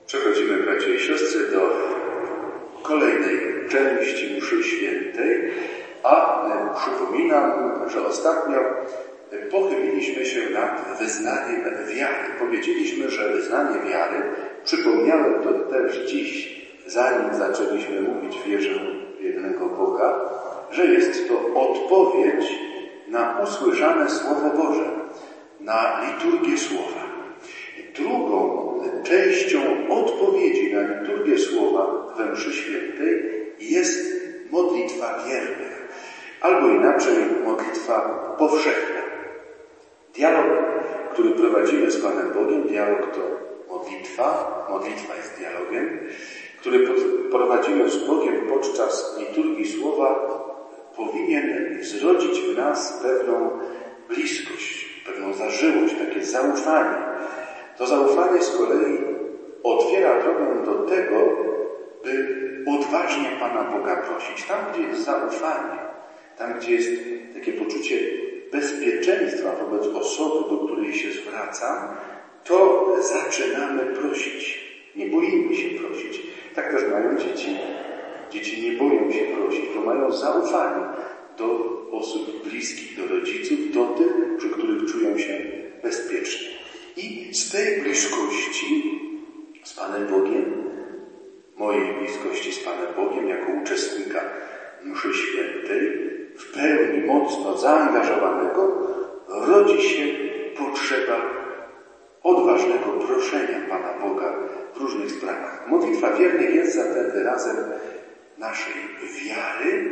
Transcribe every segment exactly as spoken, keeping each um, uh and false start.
Przechodzimy, bracia i siostry, do kolejnej części mszy świętej, a przypominam, że ostatnio pochyliliśmy się nad wyznaniem wiary. Powiedzieliśmy, że wyznanie wiary, przypomniałem to też dziś, zanim zaczęliśmy mówić wierzę w jednego Boga, że jest to odpowiedź na usłyszane Słowo Boże, na liturgię Słowa. Drugą częścią odpowiedzi na liturgię Słowa we mszy świętej jest modlitwa wiernych, albo inaczej modlitwa powszechna. Dialog, który prowadzimy z Panem Bogiem, dialog to modlitwa, modlitwa jest dialogiem, który prowadzimy z Bogiem podczas liturgii Słowa, powinien zrodzić w nas pewną bliskość, pewną zażyłość, takie zaufanie. To zaufanie z kolei otwiera drogę do tego, by odważnie Pana Boga prosić. Tam, gdzie jest zaufanie, tam, gdzie jest takie poczucie bezpieczeństwa wobec osoby, do której się zwracam, to zaczynamy prosić. Nie boimy się prosić. Tak też mają dzieci. Dzieci nie boją się prosić, bo mają zaufanie do osób bliskich, do rodziców, do tych, przy których czują się bezpiecznie. I z tej bliskości z Panem Bogiem, mojej bliskości z Panem Bogiem, jako uczestnika mszy świętej, w pełni mocno zaangażowanego, rodzi się potrzeba odważnego proszenia Pana Boga w różnych sprawach. Modlitwa wiernych jest zatem wyrazem naszej wiary,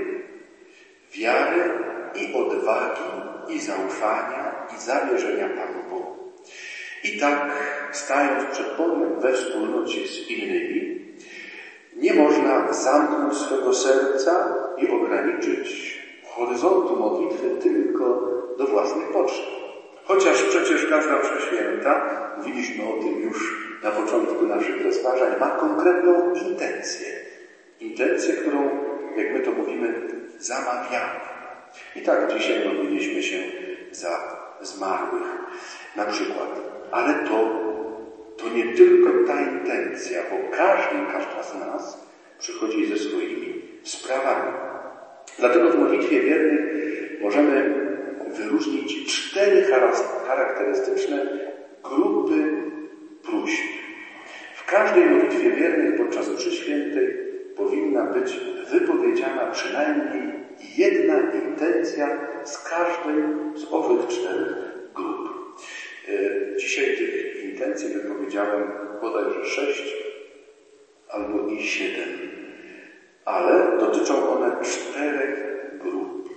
wiary i odwagi, i zaufania, i zawierzenia Panu Bogu. I tak, stając przed Bogiem we wspólnocie z innymi, nie można zamknąć swego serca i ograniczyć horyzontu modlitwy tylko do własnych potrzeb. Chociaż przecież każda msza święta, mówiliśmy o tym już na początku naszych rozważań, ma konkretną intencję. Intencję, którą, jak my to mówimy, zamawiamy. I tak dzisiaj modliliśmy się za zmarłych na przykład. Ale to, to nie tylko ta intencja, bo każdy, każda z nas przychodzi ze swoimi sprawami. Dlatego w modlitwie wiernych możemy wyróżnić cztery charakterystyczne grupy próśb. W każdej modlitwie wiernych podczas mszy świętej powinna być wypowiedziana przynajmniej jedna intencja z każdej z owych czterech grup. Dzisiaj tych intencji wypowiedziałem bodajże sześć albo i siedem, ale dotyczą one czterech grup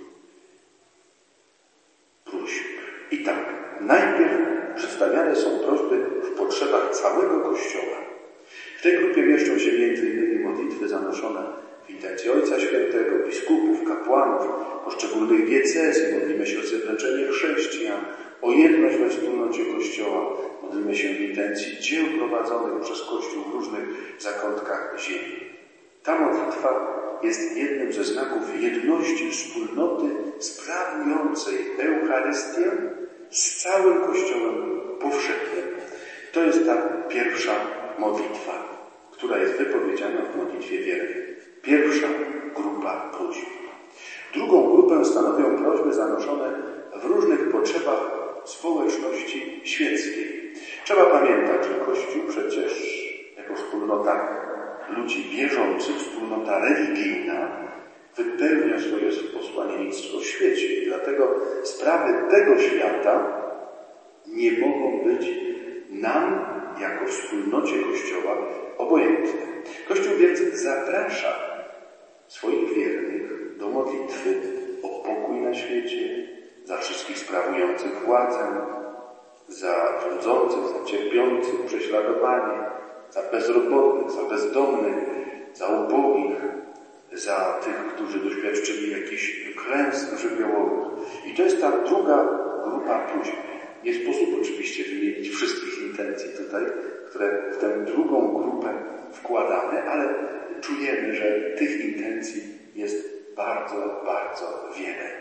próśb. I tak, najpierw przedstawiane są prośby w potrzebach całego Kościoła. W tej grupie mieszczą się między innymi modlitwy zanoszone w intencji Ojca Świętego, biskupów, kapłanów, poszczególnych diecezji. Modlimy się o zjednoczenie chrześcijan, o jedność we wspólnocie Kościoła. Modlimy się w intencji dzieł prowadzonych przez Kościół w różnych zakątkach ziemi. Ta modlitwa jest jednym ze znaków jedności wspólnoty sprawującej Eucharystię z całym Kościołem powszechnym. To jest ta pierwsza modlitwa, która jest wypowiedziana w modlitwie wiernych. Pierwsza grupa próśb. Drugą grupę stanowią prośby zanoszone w różnych potrzebach społeczności świeckiej. Trzeba pamiętać, że Kościół przecież jako wspólnota ludzi wierzących, wspólnota religijna wypełnia swoje posłannictwo w świecie i dlatego sprawy tego świata nie mogą być nam jako wspólnocie Kościoła obojętne. Kościół więc zaprasza swoich wiernych do modlitwy o pokój na świecie, za wszystkich sprawujących władzę, za rządzących, za cierpiących prześladowanie, za bezrobotnych, za bezdomnych, za ubogich, za tych, którzy doświadczyli jakichś klęsk żywiołowych. I to jest ta druga grupa próśb. Nie sposób oczywiście wymienić wszystkich intencji tutaj, które w tę drugą grupę wkładamy, ale czujemy, że tych intencji jest bardzo, bardzo wiele.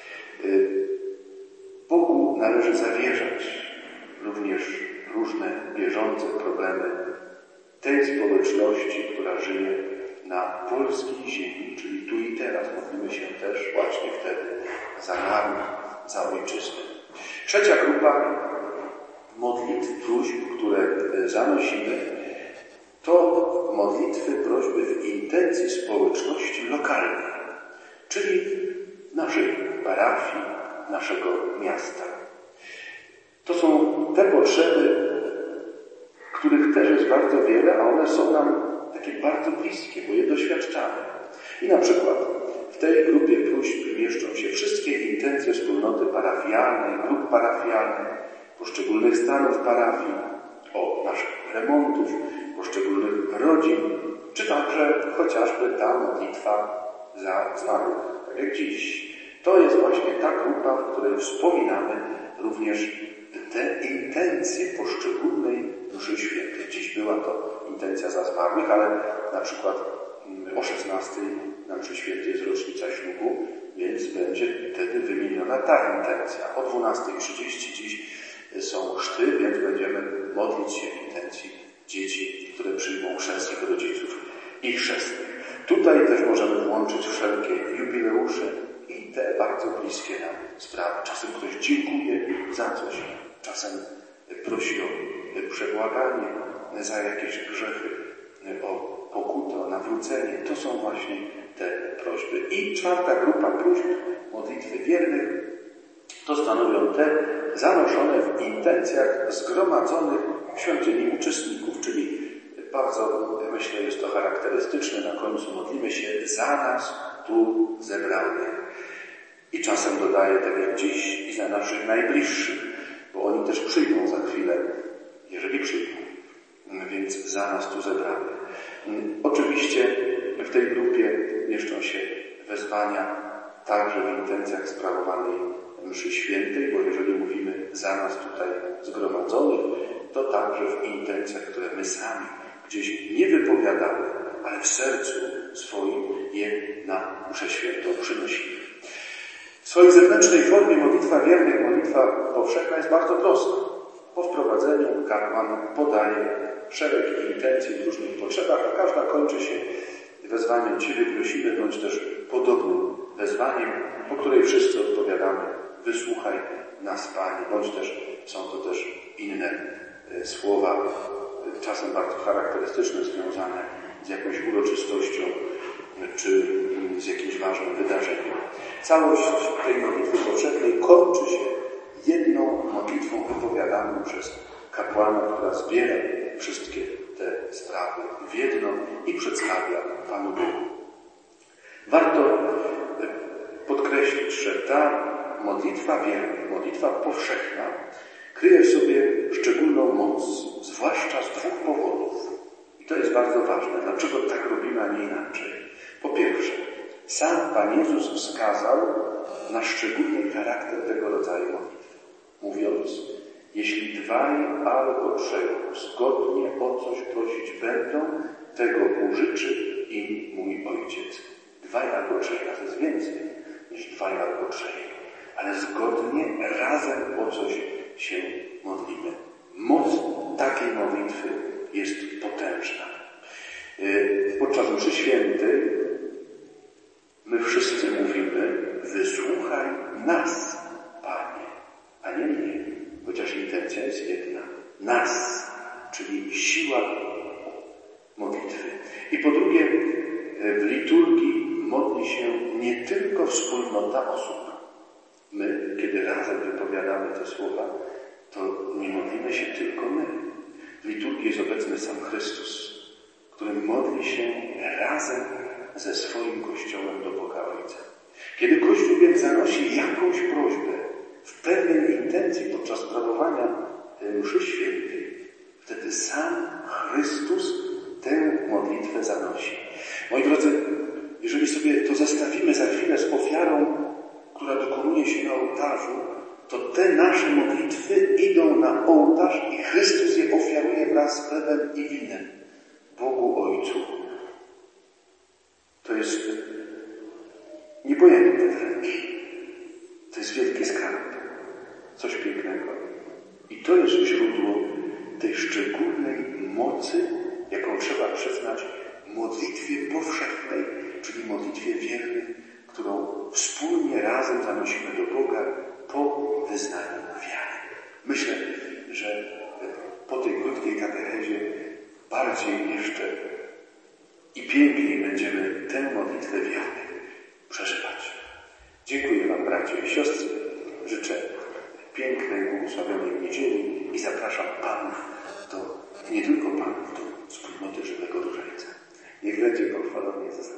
Bogu należy zawierzać również różne bieżące problemy tej społeczności, która żyje na polskiej ziemi, czyli tu i teraz. Modlimy się też właśnie wtedy za naród, za ojczyznę. Trzecia grupa modlitw, próśb, które zanosimy, to modlitwy, prośby w intencji społeczności lokalnej, czyli naszej parafii, naszego miasta. To są te potrzeby, których też jest bardzo wiele, a one są nam takie bardzo bliskie, bo je doświadczamy. I na przykład w tej grupie próśb mieszczą się wszystkie intencje wspólnoty parafialnej, grup parafialnych, poszczególnych stanów parafii, o naszych remontów, poszczególnych rodzin, czy także chociażby ta modlitwa za zmarłych, tak jak dziś. To jest właśnie ta grupa, w której wspominamy również te intencje poszczególnej mszy świętej. Dziś była to intencja za zmarłych, ale na przykład o szesnastej na mszy świętej jest rocznica ślubu, więc będzie wtedy wymieniona ta intencja. O dwunastej trzydzieści dziś są chrzty, więc będziemy modlić się w intencji dzieci, które przyjmą chrzest ich rodziców i chrzestnych. Tutaj też możemy włączyć wszelkie jubileusze i te bardzo bliskie nam sprawy. Czasem ktoś dziękuje za coś, czasem prosi o przebłaganie za jakieś grzechy, o pokutę, o nawrócenie. To są właśnie te prośby. I czwarta grupa próśb, modlitwy wiernych, to stanowią te zanoszone w intencjach zgromadzonych w świątyni uczestników, czyli bardzo, myślę, jest to charakterystyczne, na końcu modlimy się za nas tu zebranych. I czasem dodaję, tak jak dziś, i za naszych najbliższych, bo oni też przyjdą za chwilę, jeżeli przyjdą, więc za nas tu zebranych. Oczywiście w tej grupie mieszczą się wezwania także w intencjach sprawowanej mszy świętej, bo jeżeli mówimy za nas tutaj zgromadzonych, to także w intencjach, które my sami gdzieś nie wypowiadamy, ale w sercu swoim je na mszę świętą przynosimy. W swojej zewnętrznej formie modlitwa wiernych, modlitwa powszechna jest bardzo prosta. Po wprowadzeniu kapłan podaje szereg intencji w różnych potrzebach, a każda kończy się wezwaniem Ciebie prosimy, bądź też podobnym wezwaniem, po której wszyscy odpowiadamy: wysłuchaj nas, Panie, bądź też są to też inne słowa, czasem bardzo charakterystyczne, związane z jakąś uroczystością czy z jakimś ważnym wydarzeniem. Całość tej modlitwy powszechnej kończy się jedną modlitwą wypowiadaną przez kapłana, która zbiera wszystkie te sprawy w jedną i przedstawia Panu Bogu. Warto podkreślić, że ta modlitwa wiernych, modlitwa powszechna kryje w sobie szczególną moc, zwłaszcza z dwóch powodów. I to jest bardzo ważne. Dlaczego tak robimy, a nie inaczej? Po pierwsze, sam Pan Jezus wskazał na szczególny charakter tego rodzaju modlitwy, mówiąc: jeśli dwaj albo trzech zgodnie o coś prosić będą, tego użyczy im mój Ojciec. Dwaj albo trzech, a to jest więcej niż dwaj albo trzech, ale zgodnie razem o coś się modlimy. Moc takiej modlitwy jest potężna. Podczas mszy świętej my wszyscy mówimy: wysłuchaj nas, Panie, a nie mnie, chociaż intencja jest jedna. Nas, czyli siła modlitwy. I po drugie, w liturgii modli się nie tylko wspólnota osób. My, kiedy razem wypowiadamy te słowa, to nie modlimy się tylko my. W liturgii jest obecny sam Chrystus, który modli się razem ze swoim Kościołem do Boga Ojca. Kiedy Kościół więc zanosi jakąś prośbę w pewnej intencji podczas sprawowania mszy świętej, wtedy sam Chrystus tę modlitwę zanosi. Moi drodzy, jeżeli sobie to zestawimy za chwilę z ofiarą, która dokonuje się na ołtarzu, to te nasze modlitwy idą na ołtarz i Chrystus je ofiaruje wraz z chlebem i winem Bogu Ojcu. To jest niepojęte wręcz. To jest wielki skarb. Coś pięknego. I to jest źródło tej szczególnej mocy, jaką trzeba przyznać, modlitwie powszechnej, czyli modlitwie wiernej, którą wspólnie razem zanosimy do Boga po wyznaniu wiary. Myślę, że po tej krótkiej katechezie bardziej jeszcze i piękniej będziemy tę modlitwę wiernych przeżywać. Dziękuję Wam, bracia i siostry. Życzę pięknej, błogosławionej niedzieli i zapraszam Panów do, nie tylko Panów, do wspólnoty żywego różańca. Niech będzie pochwalony Jezus.